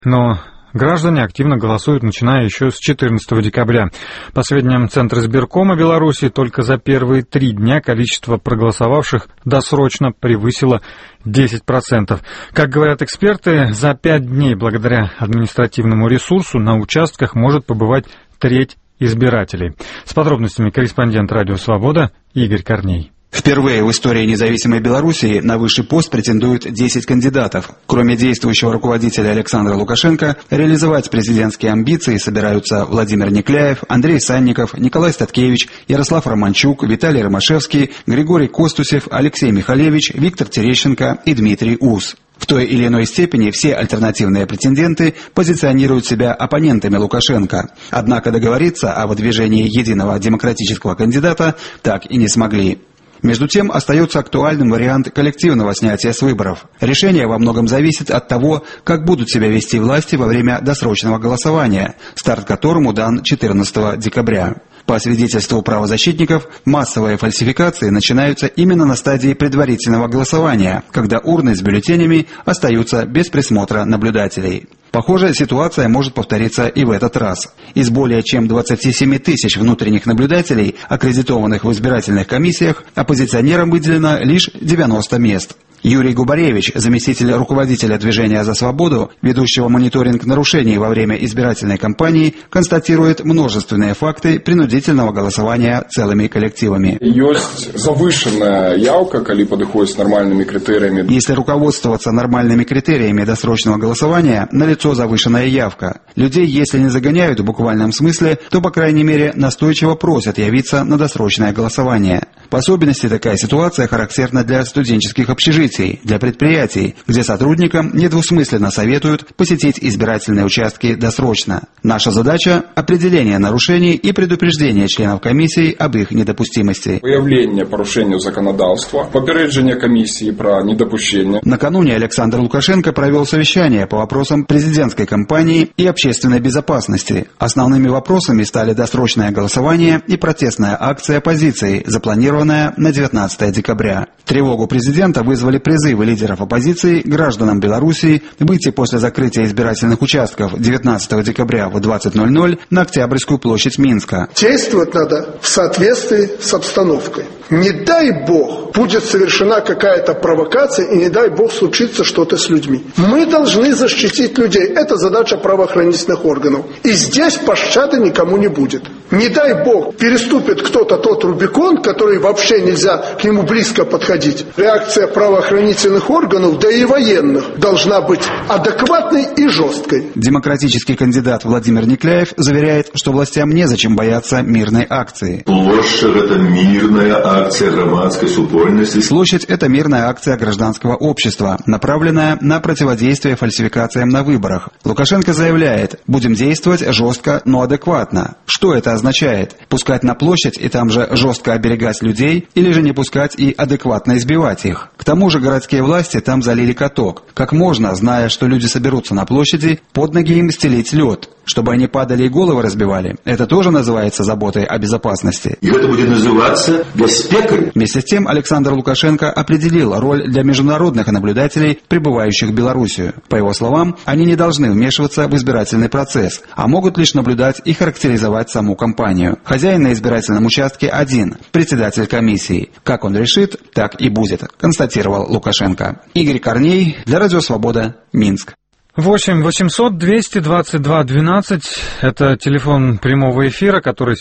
Но граждане активно голосуют, начиная еще с 14 декабря. По сведениям Центра избиркома Беларуси, только за первые 3 дня количество проголосовавших досрочно превысило 10%. Как говорят эксперты, за 5 дней благодаря административному ресурсу на участках может побывать треть избирателей. С подробностями корреспондент «Радио Свобода» Игорь Корней. Впервые в истории независимой Белоруссии на высший пост претендуют 10 кандидатов. Кроме действующего руководителя Александра Лукашенко, реализовать президентские амбиции собираются Владимир Некляев, Андрей Санников, Николай Статкевич, Ярослав Романчук, Виталий Ромашевский, Григорий Костусев, Алексей Михалевич, Виктор Терещенко и Дмитрий Ус. В той или иной степени все альтернативные претенденты позиционируют себя оппонентами Лукашенко. Однако договориться о выдвижении единого демократического кандидата так и не смогли. Между тем, остается актуальным вариант коллективного снятия с выборов. Решение во многом зависит от того, как будут себя вести власти во время досрочного голосования, старт которому дан 14 декабря. По свидетельству правозащитников, массовые фальсификации начинаются именно на стадии предварительного голосования, когда урны с бюллетенями остаются без присмотра наблюдателей. Похожая ситуация может повториться и в этот раз. Из более чем 27 тысяч внутренних наблюдателей, аккредитованных в избирательных комиссиях, оппозиционерам выделено лишь 90 мест. Юрий Губаревич, заместитель руководителя Движения за свободу, ведущего мониторинг нарушений во время избирательной кампании, констатирует множественные факты принудительного голосования целыми коллективами. Есть завышенная явка, когда подходит с нормальными критериями. Если руководствоваться нормальными критериями досрочного голосования, налицо завышенная явка. Людей, если не загоняют в буквальном смысле, то, по крайней мере, настойчиво просят явиться на досрочное голосование. В особенности такая ситуация характерна для студенческих общежитий, для предприятий, где сотрудникам недвусмысленно советуют посетить избирательные участки досрочно. Наша задача – определение нарушений и предупреждение членов комиссии об их недопустимости. Выявление порушений законодавства, попереджение комиссии про недопущение. Накануне Александр Лукашенко провел совещание по вопросам президентской кампании и общественной безопасности. Основными вопросами стали досрочное голосование и протестная акция оппозиции, запланированная на 19 декабря. Тревогу президента вызвали призывы лидеров оппозиции гражданам Белоруссии выйти после закрытия избирательных участков 19 декабря в 20:00 на Октябрьскую площадь Минска. Действовать надо в соответствии с обстановкой. Не дай бог будет совершена какая-то провокация, и не дай бог случится что-то с людьми. Мы должны защитить людей. Это задача правоохранительных органов. И здесь пощады никому не будет. Не дай бог переступит кто-то тот Рубикон, который вообще нельзя к нему близко подходить. Реакция правоохранительных органов, да и военных, должна быть адекватной и жесткой. Демократический кандидат Владимир Некляев заверяет, что властям незачем бояться мирной акции. Площадь – это мирная акция громадской супольности. Площадь – это мирная акция гражданского общества, направленная на противодействие фальсификациям на выборах. Лукашенко заявляет, будем действовать жестко, но адекватно. Что это означает? Пускать на площадь и там же жестко оберегать людей, или же не пускать и адекватно избивать их? К тому же городские власти там залили каток. Как можно, зная, что люди соберутся на площади, под ноги им стелить лед? Чтобы они падали и головы разбивали? Это тоже называется заботой о безопасности. И это будет называться беспекой. Вместе с тем Александр Лукашенко определил роль для международных наблюдателей, прибывающих в Белоруссию. По его словам, они не должны вмешиваться в избирательный процесс, а могут лишь наблюдать и характеризовать саму кампанию. Хозяин на избирательном участке один – председатель комиссии. Как он решит, так и будет, констатировал Лукашенко. Игорь Корней для Радио Свобода, Минск. 8 800 222 12 – это телефон прямого эфира, который